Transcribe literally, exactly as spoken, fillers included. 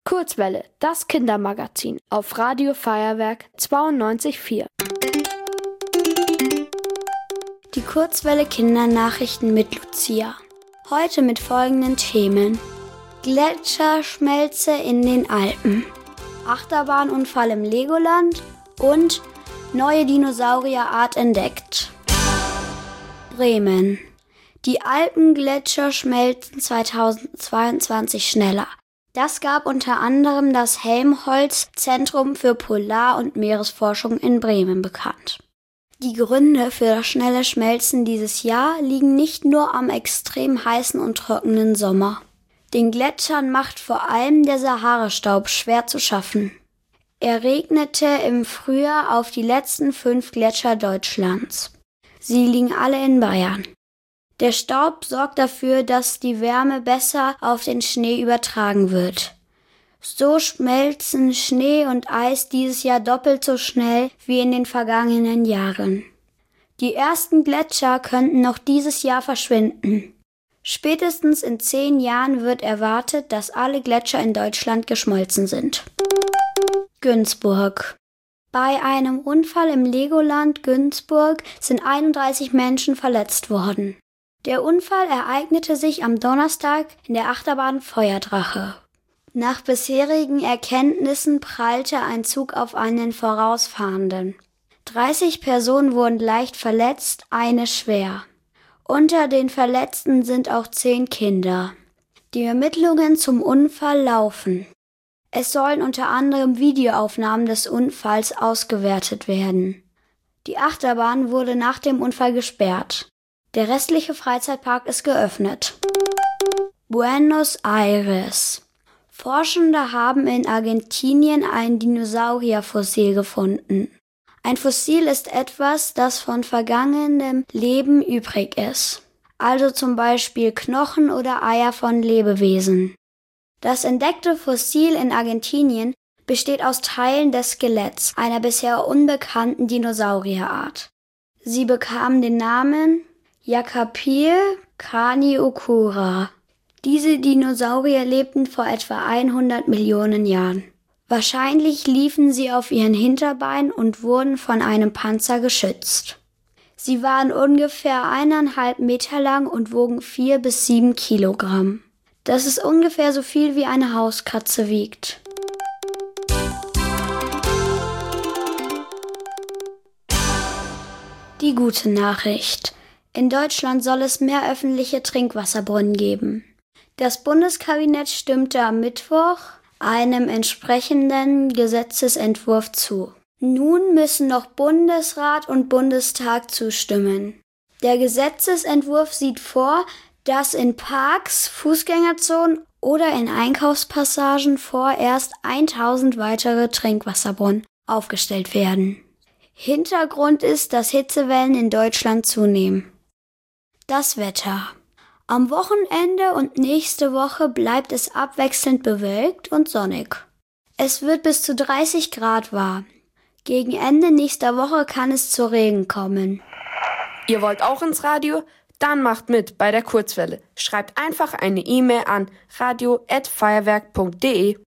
Kurzwelle, das Kindermagazin auf Radio Feuerwerk zweiundneunzig Komma vier. Die Kurzwelle Kindernachrichten mit Lucia. Heute mit folgenden Themen: Gletscherschmelze in den Alpen, Achterbahnunfall im Legoland und neue Dinosaurierart entdeckt. Bremen. Die Alpengletscher schmelzen zweitausendzweiundzwanzig schneller. Das gab unter anderem das Helmholtz-Zentrum für Polar- und Meeresforschung in Bremen bekannt. Die Gründe für das schnelle Schmelzen dieses Jahr liegen nicht nur am extrem heißen und trockenen Sommer. Den Gletschern macht vor allem der Sahara-Staub schwer zu schaffen. Er regnete im Frühjahr auf die letzten fünf Gletscher Deutschlands. Sie liegen alle in Bayern. Der Staub sorgt dafür, dass die Wärme besser auf den Schnee übertragen wird. So schmelzen Schnee und Eis dieses Jahr doppelt so schnell wie in den vergangenen Jahren. Die ersten Gletscher könnten noch dieses Jahr verschwinden. Spätestens in zehn Jahren wird erwartet, dass alle Gletscher in Deutschland geschmolzen sind. Günzburg. Bei einem Unfall im Legoland Günzburg sind einunddreißig Menschen verletzt worden. Der Unfall ereignete sich am Donnerstag in der Achterbahn Feuerdrache. Nach bisherigen Erkenntnissen prallte ein Zug auf einen Vorausfahrenden. dreißig Personen wurden leicht verletzt, eine schwer. Unter den Verletzten sind auch zehn Kinder. Die Ermittlungen zum Unfall laufen. Es sollen unter anderem Videoaufnahmen des Unfalls ausgewertet werden. Die Achterbahn wurde nach dem Unfall gesperrt. Der restliche Freizeitpark ist geöffnet. Buenos Aires. Forschende haben in Argentinien ein Dinosaurierfossil gefunden. Ein Fossil ist etwas, das von vergangenem Leben übrig ist. Also zum Beispiel Knochen oder Eier von Lebewesen. Das entdeckte Fossil in Argentinien besteht aus Teilen des Skeletts einer bisher unbekannten Dinosaurierart. Sie bekamen den Namen Yacapil craniocura. Diese Dinosaurier lebten vor etwa hundert Millionen Jahren. Wahrscheinlich liefen sie auf ihren Hinterbeinen und wurden von einem Panzer geschützt. Sie waren ungefähr eineinhalb Meter lang und wogen vier bis sieben Kilogramm. Das ist ungefähr so viel wie eine Hauskatze wiegt. Die gute Nachricht. In Deutschland soll es mehr öffentliche Trinkwasserbrunnen geben. Das Bundeskabinett stimmte am Mittwoch einem entsprechenden Gesetzesentwurf zu. Nun müssen noch Bundesrat und Bundestag zustimmen. Der Gesetzesentwurf sieht vor, dass in Parks, Fußgängerzonen oder in Einkaufspassagen vorerst tausend weitere Trinkwasserbrunnen aufgestellt werden. Hintergrund ist, dass Hitzewellen in Deutschland zunehmen. Das Wetter. Am Wochenende und nächste Woche bleibt es abwechselnd bewölkt und sonnig. Es wird bis zu dreißig Grad warm. Gegen Ende nächster Woche kann es zu Regen kommen. Ihr wollt auch ins Radio? Dann macht mit bei der Kurzwelle. Schreibt einfach eine E-Mail an radio at feuerwerk punkt de.